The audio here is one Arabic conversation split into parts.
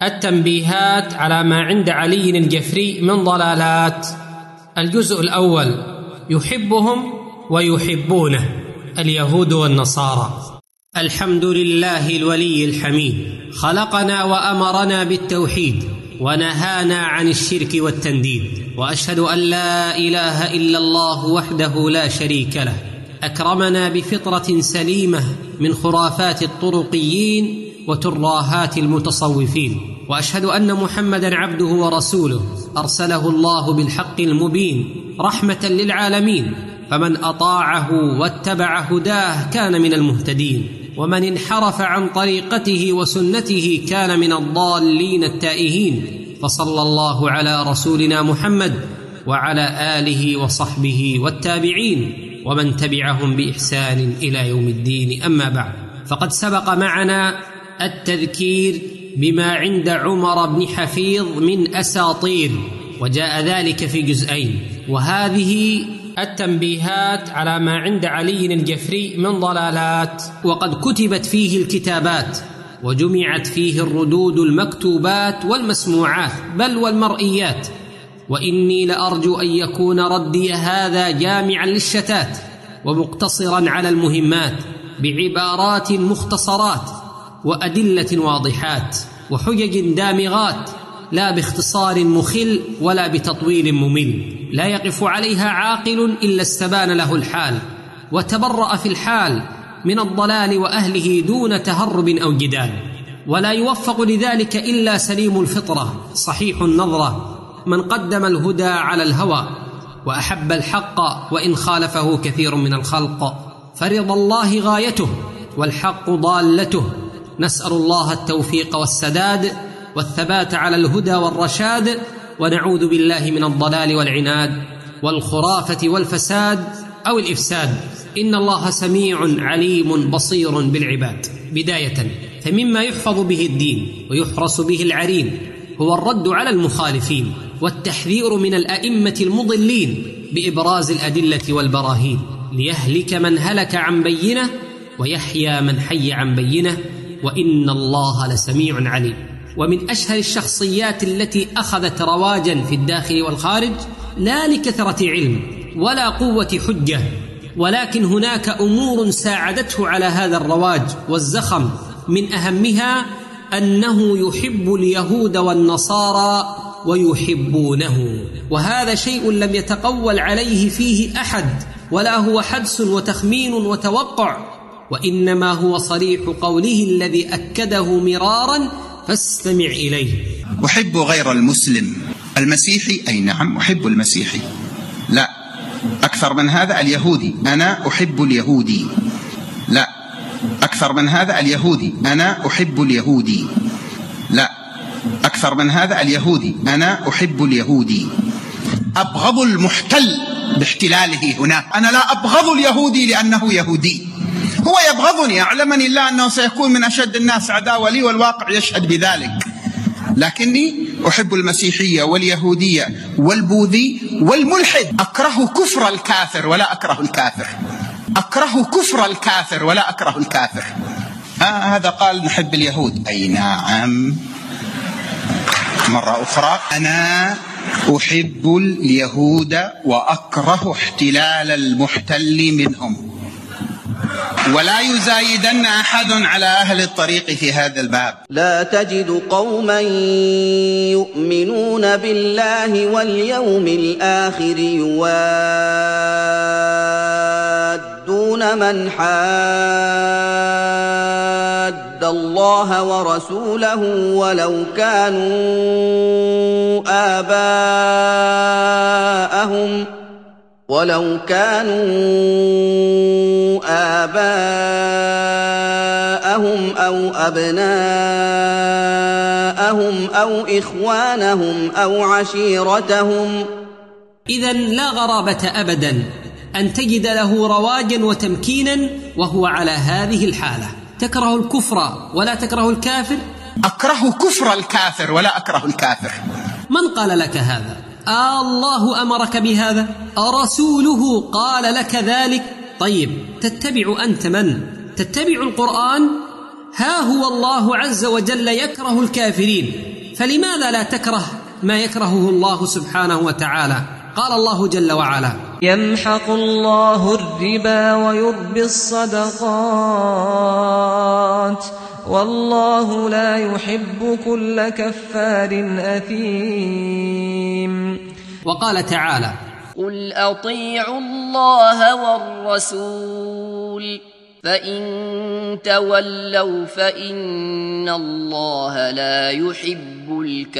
التنبيهات على ما عند علي الجفري من ضلالات. الجزء الأول: يحبهم ويحبونه، اليهود والنصارى. الحمد لله الولي الحميد، خلقنا وأمرنا بالتوحيد ونهانا عن الشرك والتنديد، وأشهد أن لا إله إلا الله وحده لا شريك له، أكرمنا بفطرة سليمة من خرافات الطرقيين وتراهات المتصوفين، وأشهد أن محمدًا عبده ورسوله أرسله الله بالحق المبين رحمة للعالمين، فمن أطاعه واتبع هداه كان من المهتدين، ومن انحرف عن طريقته وسنته كان من الضالين التائهين. فصلى الله على رسولنا محمد وعلى آله وصحبه والتابعين ومن تبعهم بإحسان إلى يوم الدين. أما بعد، فقد سبق معنا التذكير بما عند عمر بن حفيظ من أساطير، وجاء ذلك في جزئين، وهذه التنبيهات على ما عند علي الجفري من ضلالات، وقد كتبت فيه الكتابات وجمعت فيه الردود المكتوبات والمسموعات بل والمرئيات، وإني لأرجو أن يكون ردي هذا جامعا للشتات ومقتصرا على المهمات بعبارات مختصرات وأدلة واضحات وحجج دامغات، لا باختصار مخل ولا بتطويل ممل لا يقف عليها عاقل إلا استبان له الحال وتبرأ في الحال من الضلال وأهله دون تهرب أو جدال، ولا يوفق لذلك إلا سليم الفطرة صحيح النظرة، من قدم الهدى على الهوى وأحب الحق وإن خالفه كثير من الخلق، فرضا الله غايته والحق ضالته. نسأل الله التوفيق والسداد والثبات على الهدى والرشاد، ونعوذ بالله من الضلال والعناد والخرافة والفساد أو الإفساد، إن الله سميع عليم بصير بالعباد. بداية، فمما يحفظ به الدين ويحرس به العرين هو الرد على المخالفين والتحذير من الأئمة المضلين بإبراز الأدلة والبراهين، ليهلك من هلك عن بينة ويحيى من حي عن بينة، وإن الله لسميع عليم. ومن أشهر الشخصيات التي أخذت رواجا في الداخل والخارج، لا لكثرة علم ولا قوة حجة، ولكن هناك أمور ساعدته على هذا الرواج والزخم، من أهمها أنه يحب اليهود والنصارى ويحبونه، وهذا شيء لم يتقول عليه فيه أحد، ولا هو حدس وتخمين وتوقع، وإنما هو صريح قوله الذي أكده مرارا، فاستمع إليه. أحب غير المسلم المسيحي، أي نعم أحب المسيحي، لا أكثر من هذا اليهودي، أنا أحب اليهودي، لا أكثر من هذا اليهودي، أنا أحب اليهودي، لا أكثر من هذا اليهودي، أنا أحب اليهودي. أبغض المحتل باحتلاله هناك، أنا لا أبغض اليهودي لأنه يهودي، هو يبغضني، أعلمني الله أنه سيكون من أشد الناس عداوة لي والواقع يشهد بذلك، لكني أحب المسيحية واليهودية والبوذي والملحد. أكره كفر الكافر ولا أكره الكافر، أكره كفر الكافر ولا أكره الكافر. هذا قال نحب اليهود، أي نعم. مرة أخرى، أنا أحب اليهود وأكره احتلال المحتل منهم، ولا يزايدن أحد على أهل الطريق في هذا الباب. لا تجد قوما يؤمنون بالله واليوم الآخر يوادون من حاد الله ورسوله ولو كانوا آباءهم أو أبناءهم أو إخوانهم أو عشيرتهم. إذن لا غرابة أبدا أن تجد له رواجا وتمكينا وهو على هذه الحالة. تكره الكفر ولا تكره الكافر؟ أكره كفر الكافر ولا أكره الكافر. من قال لك هذا؟ الله أمرك بهذا؟ رسوله قال لك ذلك؟ طيب، تتبع أنت من؟ تتبع القرآن ها هو الله عز وجل يكره الكافرين، فلماذا لا تكره ما يكرهه الله سبحانه وتعالى؟ قال الله جل وعلا: يمحق الله الربا ويربي الصدقات والله لا يحب كل كفار أثيم. وقال تعالى: قل أطيعوا الله والرسول فإن تولوا فإن الله لا يحب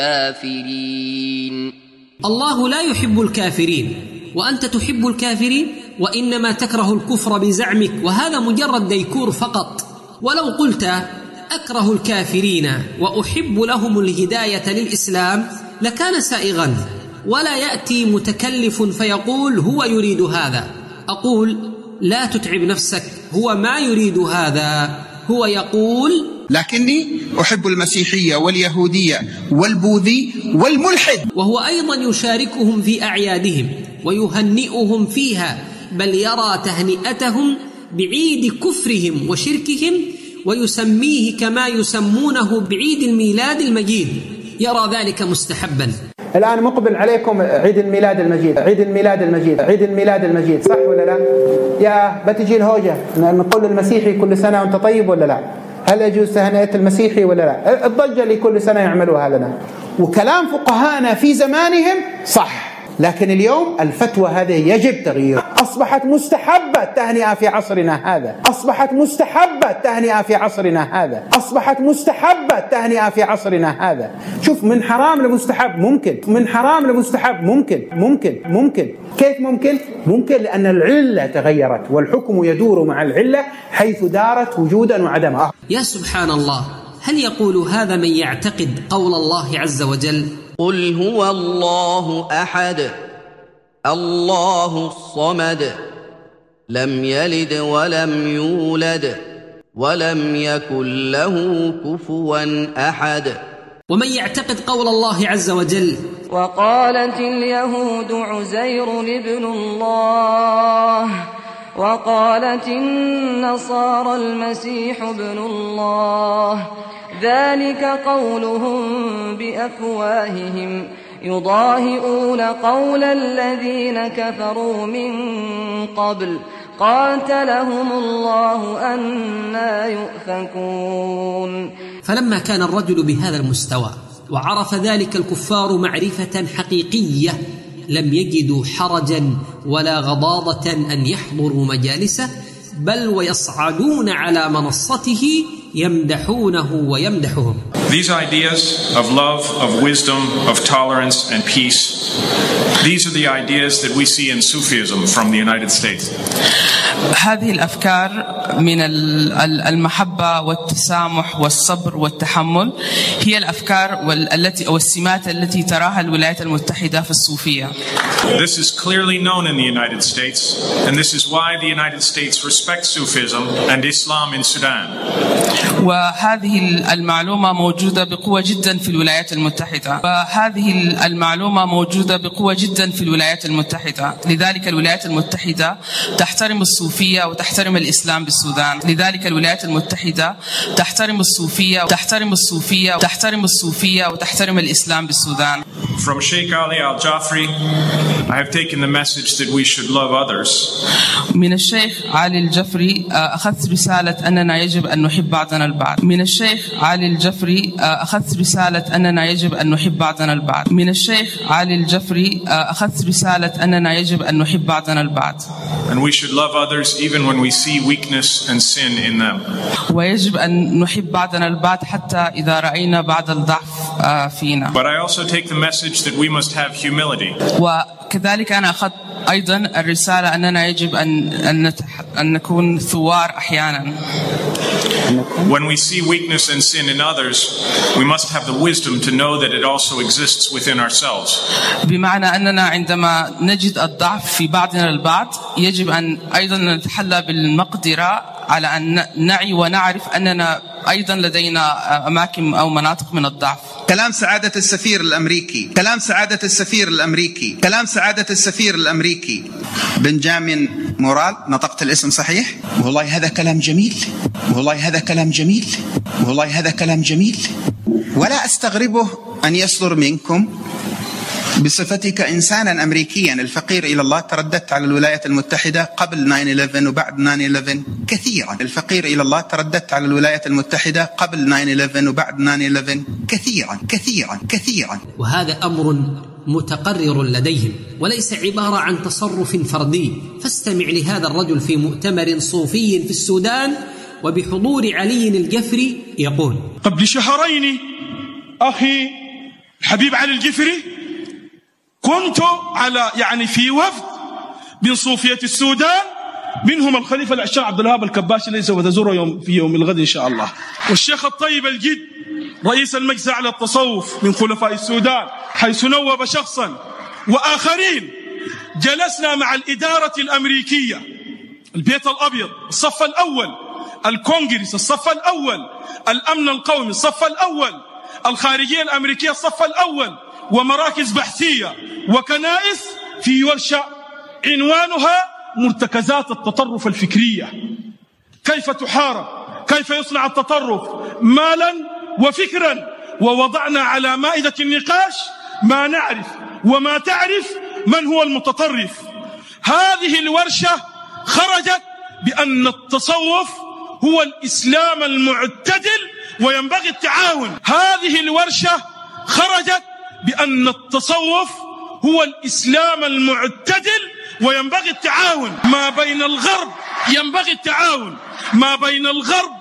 الكافرين. الله لا يحب الكافرين، وأنت تحب الكافرين، وإنما تكره الكفر بزعمك، وهذا مجرد ديكور فقط. ولو قلت أكره الكافرين وأحب لهم الهداية للإسلام لكان سائغا، ولا يأتي متكلف فيقول هو يريد هذا. أقول لا تتعب نفسك، هو ما يريد هذا، هو يقول لكني أحب المسيحية واليهودية والبوذي والملحد، وهو أيضا يشاركهم في أعيادهم ويهنئهم فيها، بل يرى تهنئتهم بعيد كفرهم وشركهم ويسميه كما يسمونه بعيد الميلاد المجيد، يرى ذلك مستحبا. الآن مقبل عليكم عيد الميلاد المجيد، عيد الميلاد المجيد، عيد الميلاد المجيد، صح ولا لا؟ يا بتجي الهوجة نقول للمسيحي كل سنة وانت طيب ولا لا؟ هل يجوز تهنئة المسيحي ولا لا؟ الضجة اللي كل سنة يعملوها لنا، وكلام فقهاءنا في زمانهم صح، لكن اليوم الفتوى هذه يجب تغييرها. أصبحت مستحبة التهنئة في عصرنا هذا، أصبحت مستحبة التهنئة في عصرنا هذا، أصبحت مستحبة التهنئة في عصرنا هذا. شوف، من حرام لمستحب ممكن، من حرام لمستحب ممكن. كيف ممكن؟ ممكن لأن العلة تغيرت، والحكم يدور مع العلة حيث دارت وجودا وعدما. يا سبحان الله، هل يقول هذا من يعتقد قول الله عز وجل: قل هو الله أحد الله الصمد لم يلد ولم يولد ولم يكن له كفوا أحد. ومن يعتقد قول الله عز وجل: وقالت اليهود عزير ابن الله وقالت النصارى المسيح ابن الله ذلك قولهم بأفواههم يضاهئون قول الذين كفروا من قبل قاتلهم الله أنى يؤفكون. فلما كان الرجل بهذا المستوى وعرف ذلك الكفار معرفة حقيقية لم يجدوا حرجا ولا غضاضة أن يحضروا مجالسه، بل ويصعدون على منصته يمدحونه ويمدحهم. These ideas of love, of wisdom, of tolerance and peace, these are the ideas that we see in Sufism from the United States. هذه الأفكار من المحبة والتسامح والصبر والتحمل هي الأفكار والسمات التي تراها الولايات المتحدة في الصوفية. This is clearly known in the United States, and this is why the United States respects Sufism and Islam in Sudan. وهذه المعلومة موجودة بقوة جدا في الولايات المتحدة، وهذه المعلومة موجودة بقوة جدا في الولايات المتحدة. لذلك الولايات المتحدة تحترم الصوفية وتحترم الإسلام بالسودان. لذلك الولايات المتحدة تحترم الصوفية وتحترم الصوفية وتحترم الصوفية وتحترم الإسلام بالسودان. From Sheikh Ali Al-Jafri, I have taken the message that we should love others. من الشيخ علي الجفري أخذت رسالة أننا يجب أن نحب بعضنا البعض. من الشيخ علي الجفري أخذت رسالة أننا يجب أن نحب بعضنا البعض. من الشيخ علي الجفري أخذت رسالة أننا يجب أن نحب بعضنا البعض. And we should love others even when we see weakness and sin in them. ويجب أن نحب بعضنا البعض حتى إذا رأينا بعض الضعف فينا. But I also take the message that we must have humility. وكذلك أنا أخذت أيضا الرسالة أننا يجب أن نكون ثوار أحيانا. When we see weakness and sin in others, we must have the wisdom to know that it also exists within ourselves. بمعنى أننا عندما نجد الضعف في بعضنا البعض يجب أن أيضا نتحلى بالمقدرة على أن نعي ونعرف أننا أيضا لدينا أماكن أو مناطق من الضعف. كلام سعادة السفير الأمريكي، كلام سعادة السفير الأمريكي، كلام سعادة السفير الأمريكي بنجامين مورال. نطقت الاسم صحيح؟ والله هذا كلام جميل، والله هذا كلام جميل، والله هذا كلام جميل، ولا أستغربه أن يصدر منكم بصفتك إنسانا أمريكيا الفقير إلى الله. ترددت على الولايات المتحدة قبل 9/11 وبعد 9/11 كثيرا. الفقير إلى الله ترددت على الولايات المتحدة قبل 9/11 وبعد 9/11 كثيرا كثيرا كثيرا. وهذا أمر متقرر لديهم وليس عبارة عن تصرف فردي. فاستمع لهذا الرجل في مؤتمر صوفي في السودان وبحضور علي الجفري يقول: قبل شهرين أخي الحبيب علي الجفري كنت في وفد من صوفية السودان، منهم الخليفة الشيخ عبد الوهاب الكباشي الذي سوف تزوره في يوم الغد إن شاء الله، والشيخ الطيب الجد رئيس المجلس على التصوف من خلفاء السودان، حيث نوب شخصا وآخرين. جلسنا مع الإدارة الأمريكية، البيت الأبيض الصف الأول، الكونغرس الصف الأول، الأمن القومي الصف الأول، الخارجية الأمريكية الصف الأول، ومراكز بحثية وكنائس، في ورشة عنوانها مرتكزات التطرف الفكرية. كيف تحارب، كيف يصنع التطرف مالا وفكرا. ووضعنا على مائدة النقاش ما نعرف وما تعرف من هو المتطرف. هذه الورشة خرجت بأن التصوف هو الإسلام المعتدل وينبغي التعاون. هذه الورشة خرجت بأن التصوف هو الإسلام المعتدل وينبغي التعاون ما بين الغرب. ينبغي التعاون ما بين الغرب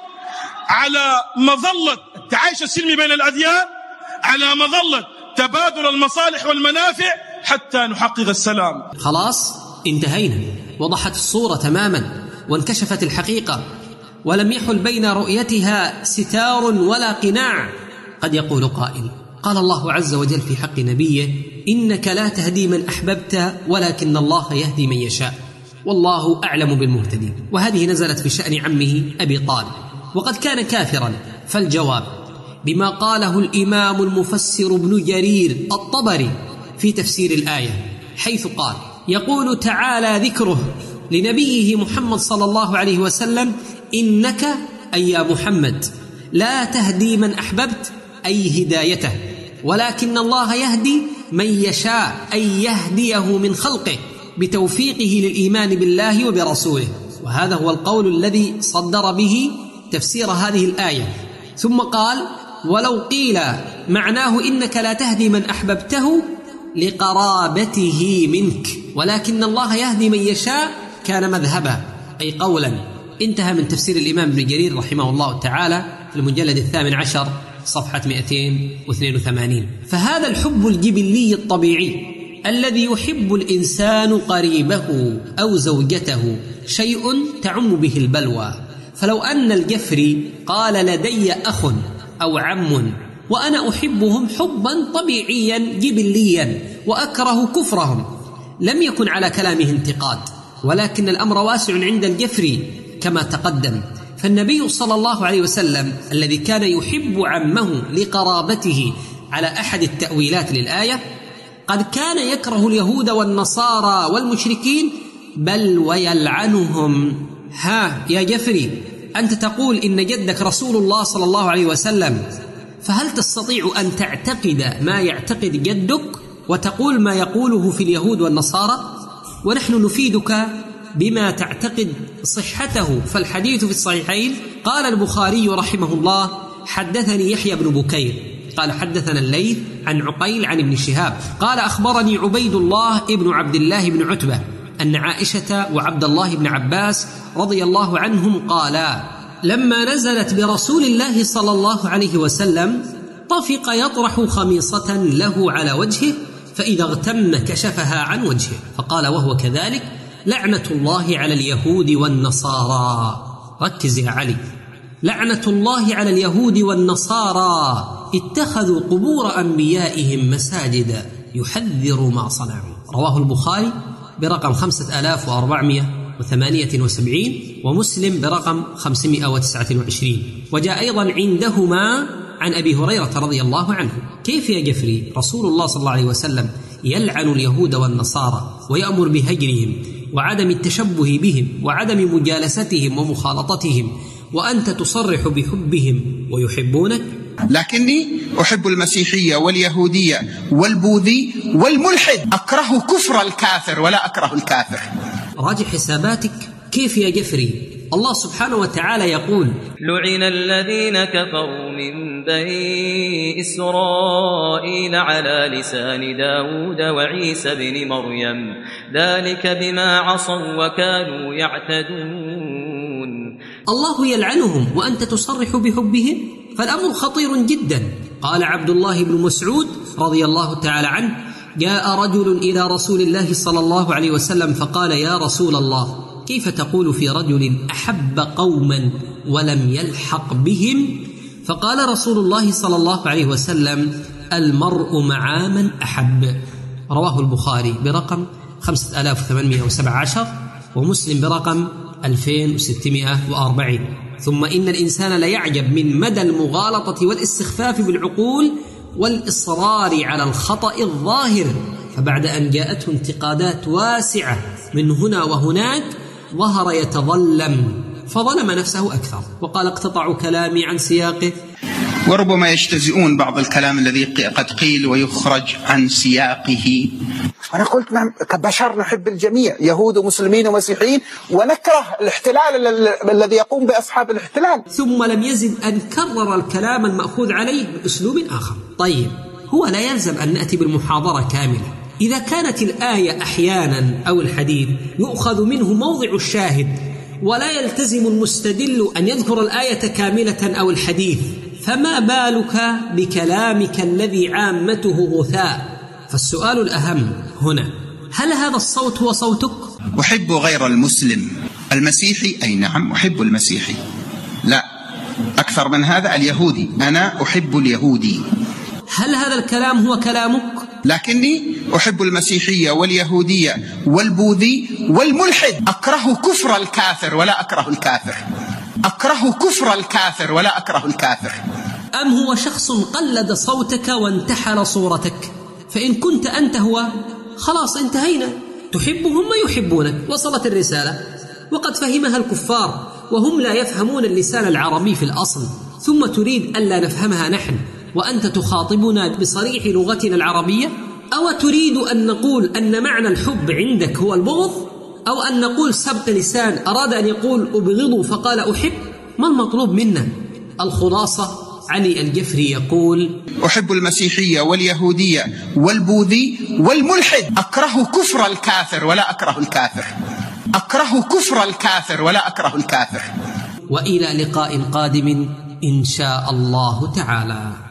على مظلة التعايش السلمي بين الأديان، على مظلة تبادل المصالح والمنافع حتى نحقق السلام. خلاص انتهينا، وضحت الصورة تماما وانكشفت الحقيقة، ولم يحل بين رؤيتها ستار ولا قناع. قد يقول قائل: قال الله عز وجل في حق نبيه: إنك لا تهدي من أحببت ولكن الله يهدي من يشاء والله أعلم بالمهتدين. وهذه نزلت في شأن عمه أبي طالب وقد كان كافرا. فالجواب بما قاله الإمام المفسر ابن جرير الطبري في تفسير الآية، حيث قال: يقول تعالى ذكره لنبيه محمد صلى الله عليه وسلم: إنك أي يا محمد لا تهدي من أحببت، أي هدايته، ولكن الله يهدي من يشاء، أي يهديه من خلقه بتوفيقه للإيمان بالله وبرسوله. وهذا هو القول الذي صدر به تفسير هذه الآية. ثم قال: ولو قيل معناه إنك لا تهدي من أحببته لقرابته منك، ولكن الله يهدي من يشاء، كان مذهبا، أي قولا. انتهى من تفسير الإمام ابن جرير رحمه الله تعالى في المجلد 18 صفحة 282. فهذا الحب الجبلي الطبيعي الذي يحب الإنسان قريبه أو زوجته شيء تعم به البلوى. فلو أن الجفري قال: لدي أخ أو عم وأنا أحبهم حبا طبيعيا جبليا وأكره كفرهم، لم يكن على كلامه انتقاد، ولكن الأمر واسع عند الجفري كما تقدم. فالنبي صلى الله عليه وسلم الذي كان يحب عمه لقرابته على أحد التأويلات للآية، قد كان يكره اليهود والنصارى والمشركين بل ويلعنهم. ها يا جفري، أنت تقول إن جدك رسول الله صلى الله عليه وسلم، فهل تستطيع أن تعتقد ما يعتقد جدك وتقول ما يقوله في اليهود والنصارى؟ ونحن نفيدك بما تعتقد صحته، فالحديث في الصحيحين. قال البخاري رحمه الله: حدثني يحيى بن بكير قال حدثنا الليث عن عقيل عن ابن شهاب قال أخبرني عبيد الله ابن عبد الله بن عتبة أن عائشة وعبد الله بن عباس رضي الله عنهم قالا: لما نزلت برسول الله صلى الله عليه وسلم طفق يطرح خميصة له على وجهه، فإذا اغتم كشفها عن وجهه، فقال وهو كذلك: لعنة الله على اليهود والنصارى. ركز يا علي، لعنة الله على اليهود والنصارى اتخذوا قبور أنبيائهم مساجدا يحذر ما صنعوا. رواه البخاري برقم 5478 ومسلم برقم 529. وجاء أيضا عندهما عن أبي هريرة رضي الله عنه: كيف يا جفري رسول الله صلى الله عليه وسلم يلعن اليهود والنصارى ويأمر بهجرهم وعدم التشبه بهم وعدم مجالستهم ومخالطتهم، وأنت تصرح بحبهم ويحبونك؟ لكني أحب المسيحية واليهودية والبوذي والملحد، أكره كفر الكافر ولا أكره الكافر. راجع حساباتك. كيف يا جفري؟ الله سبحانه وتعالى يقول: لعن الذين كفروا من بني إسرائيل على لسان داود وعيسى بن مريم ذلك بما عصوا وكانوا يعتدون. الله يلعنهم وأنت تصرح بحبهم؟ فالأمر خطير جدا. قال عبد الله بن مسعود رضي الله تعالى عنه: جاء رجل إلى رسول الله صلى الله عليه وسلم فقال: يا رسول الله، كيف تقول في رجل أحب قوما ولم يلحق بهم؟ فقال رسول الله صلى الله عليه وسلم: المرء مع من أحب. رواه البخاري برقم 5817 ومسلم برقم 2640. ثم إن الإنسان ليعجب من مدى المغالطة والاستخفاف بالعقول والإصرار على الخطأ الظاهر، فبعد أن جاءته انتقادات واسعة من هنا وهناك ظهر يتظلم فظلم نفسه أكثر وقال: اقتطعوا كلامي عن سياقه. وربما يجتزئون بعض الكلام الذي قد قيل ويخرج عن سياقه. أنا قلت كبشر نحب الجميع، يهود ومسلمين ومسيحيين، ونكره الاحتلال الذي يقوم بأصحاب الاحتلال. ثم لم يزد أن كرر الكلام المأخوذ عليه بأسلوب آخر. طيب، هو لا يلزم أن نأتي بالمحاضرة كاملة. إذا كانت الآية أحيانا أو الحديث يؤخذ منه موضع الشاهد ولا يلتزم المستدل أن يذكر الآية كاملة أو الحديث، فما بالك بكلامك الذي عامته غثاء؟ فالسؤال الأهم هنا: هل هذا الصوت هو صوتك؟ أحب غير المسلم. المسيحي أي نعم أحب المسيحي، لا أكثر من هذا اليهودي، أنا أحب اليهودي. هل هذا الكلام هو كلامك؟ لكني أحب المسيحية واليهودية والبوذي والملحد، أكره كفر الكافر ولا أكره الكافر، أكره كفر الكافر ولا أكره الكافر. أم هو شخص قلد صوتك وانتحل صورتك؟ فإن كنت أنت هو، خلاص انتهينا، تحبهم ويحبونك، وصلت الرسالة. وقد فهمها الكفار وهم لا يفهمون اللسان العربي في الأصل، ثم تريد ألا نفهمها نحن وأنت تخاطبنا بصريح لغتنا العربية؟ أو تريد أن نقول أن معنى الحب عندك هو البغض؟ أو أن نقول سبق لسان أراد أن يقول أبغضه فقال أحب؟ ما المطلوب منا؟ الخلاصة: علي الجفري يقول: أحب المسيحية واليهودية والبوذي والملحد، أكره كفر الكافر ولا أكره الكافر، أكره كفر الكافر ولا أكره الكافر. وإلى لقاء قادم إن شاء الله تعالى.